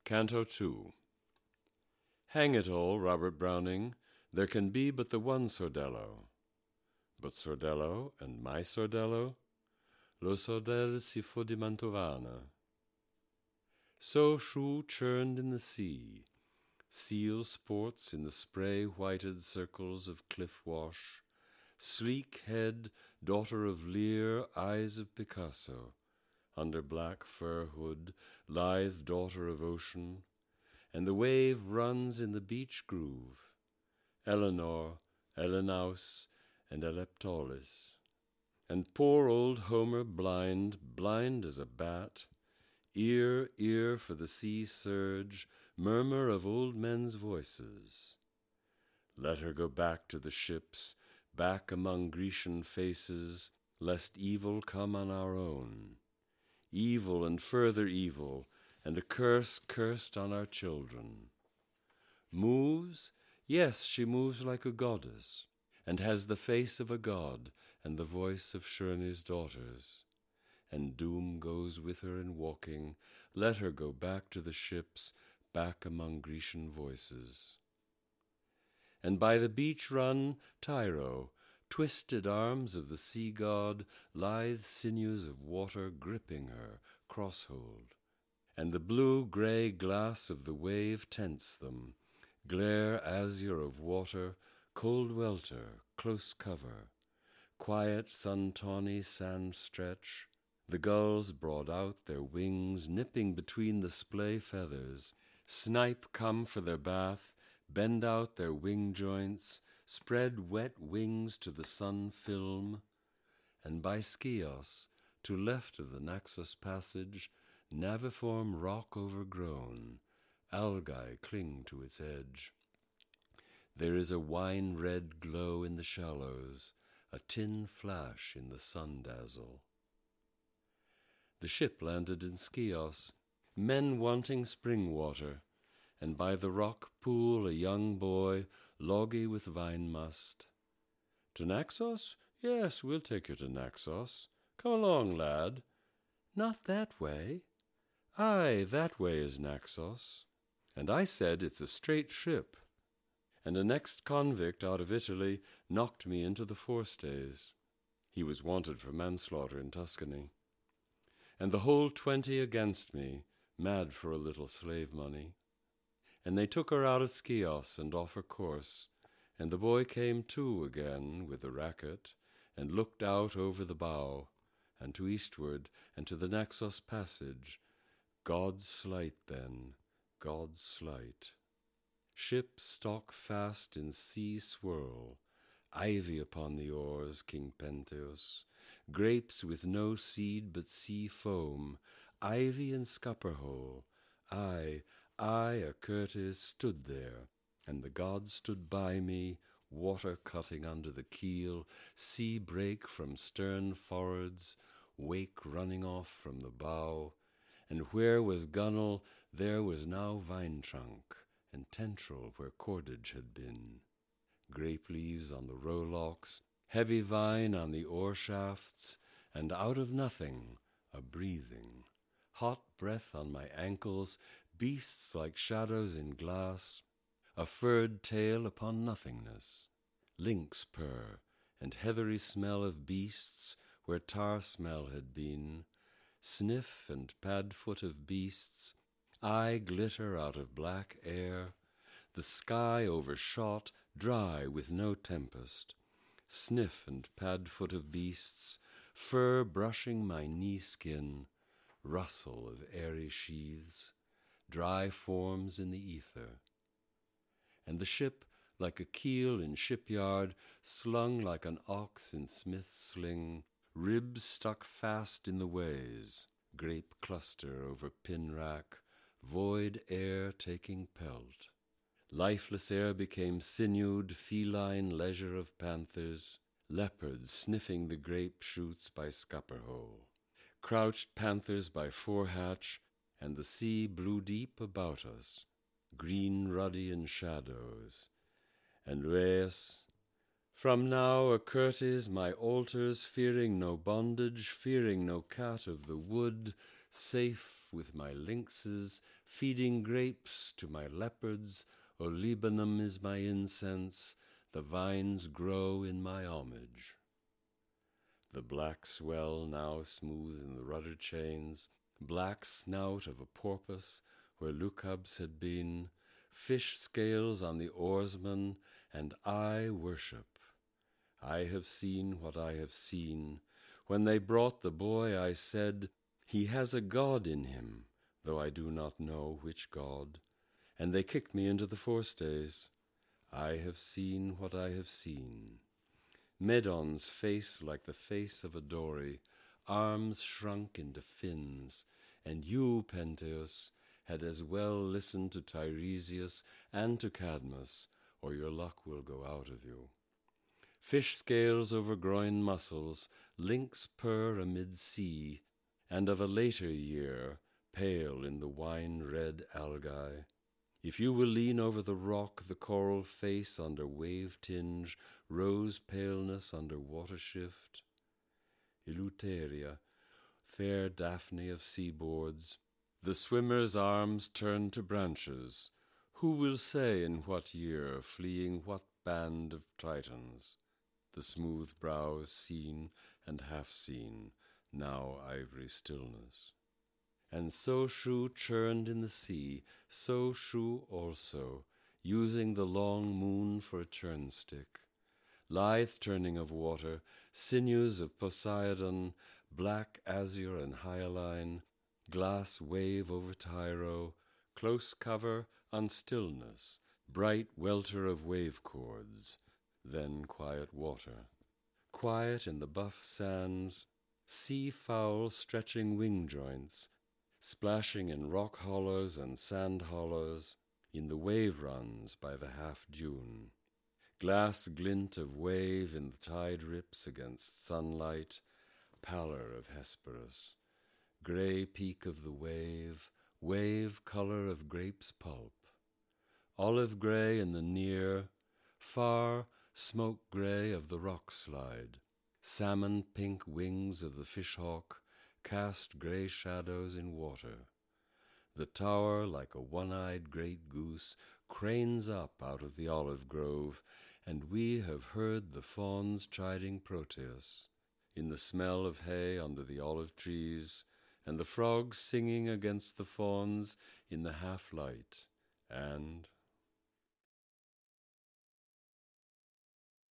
Canto II. Hang it all, Robert Browning, there can be but the one Sordello. But Sordello and my Sordello, lo sordel si fu di Mantovana. So shoe churned in the sea, seal sports in the spray-whited circles of cliff wash, sleek head, daughter of Lear, eyes of Picasso, under black fur hood, lithe daughter of ocean, and the wave runs in the beach groove, Eleanor, Elenaus, and Eleptolis, and poor old Homer blind as a bat, ear for the sea surge, murmur of old men's voices. Let her go back to the ships, back among Grecian faces, lest evil come on our own. Evil and further evil, and a curse cursed on our children. Moves? Yes, she moves like a goddess, and has the face of a god and the voice of Shurney's daughters. And doom goes with her in walking. Let her go back to the ships, back among Grecian voices. And by the beach run Tyro, twisted arms of the sea god, lithe sinews of water gripping her, cross-hold. And the blue-grey glass of the wave tents them, glare azure of water, cold welter, close cover, quiet sun-tawny sand stretch. The gulls broad out their wings, nipping between the splay feathers. Snipe come for their bath, bend out their wing joints, spread wet wings to the sun film. And by Skios, to left of the Naxos passage, naviform rock overgrown, algae cling to its edge. There is a wine-red glow in the shallows, a tin flash in the sun-dazzle. The ship landed in Skios, men wanting spring water, and by the rock pool a young boy, loggy with vine must. To Naxos? Yes, we'll take you to Naxos. Come along, lad. Not that way. Aye, that way is Naxos. And I said it's a straight ship. And an ex-convict out of Italy knocked me into the forestays. He was wanted for manslaughter in Tuscany. And the whole 20 against me, mad for a little slave money. And they took her out of Skios and off her course, and the boy came to again with the racket, and looked out over the bow, and to eastward, and to the Naxos passage. God's slight then, God's slight. Ship stock fast in sea swirl, ivy upon the oars, King Pentheus, grapes with no seed but sea foam, ivy and scupper hole. I, Achates, stood there, and the gods stood by me, water cutting under the keel, sea break from stern forwards, wake running off from the bow, and where was gunwale, there was now vine trunk, and tendril where cordage had been. Grape leaves on the rowlocks, heavy vine on the oar shafts, and out of nothing a breathing, hot breath on my ankles, beasts like shadows in glass, a furred tail upon nothingness, lynx purr, and heathery smell of beasts where tar smell had been, sniff and pad foot of beasts, eye glitter out of black air, the sky overshot, dry with no tempest, sniff and pad foot of beasts, fur brushing my knee skin, rustle of airy sheaths, dry forms in the ether. And the ship, like a keel in shipyard, slung like an ox in smith's sling, ribs stuck fast in the ways, grape cluster over pin rack, void air taking pelt. Lifeless air became sinewed, feline leisure of panthers, leopards sniffing the grape shoots by scupper hole, crouched panthers by forehatch, and the sea blew deep about us, green ruddy in shadows. And Leuas, from now Achates, my altars, fearing no bondage, fearing no cat of the wood, safe with my lynxes, feeding grapes to my leopards, Olibanum is my incense, the vines grow in my homage. The black swell now smooth in the rudder chains, black snout of a porpoise where Lucubs had been, fish scales on the oarsman, and I worship. I have seen what I have seen. When they brought the boy, I said, he has a god in him, though I do not know which god. And they kicked me into the forestays. I have seen what I have seen. Medon's face like the face of a dory, arms shrunk into fins, and you, Pentheus, had as well listened to Tiresias and to Cadmus, or your luck will go out of you. Fish scales over groin muscles, lynx purr amid sea, and of a later year, pale in the wine-red algae. If you will lean over the rock, the coral face under wave tinge, rose paleness under water shift. Eleuteria, fair Daphne of seaboards, the swimmer's arms turn to branches. Who will say in what year, fleeing what band of Tritons? The smooth brows seen and half seen, now ivory stillness. And Soshu churned in the sea, Soshu also, using the long moon for a churnstick. Lithe turning of water, sinews of Poseidon, black azure and hyaline, glass wave over Tyro, close cover on stillness, bright welter of wave chords, then quiet water. Quiet in the buff sands, sea fowl stretching wing joints, splashing in rock hollows and sand hollows, in the wave runs by the half-dune. Glass glint of wave in the tide rips against sunlight, pallor of Hesperus, grey peak of the wave, wave colour of grape's pulp, olive grey in the near, far smoke grey of the rock slide, salmon pink wings of the fishhawk cast grey shadows in water. The tower, like a one-eyed great goose, cranes up out of the olive grove, and we have heard the fawns chiding Proteus, in the smell of hay under the olive trees, and the frogs singing against the fawns in the half-light, and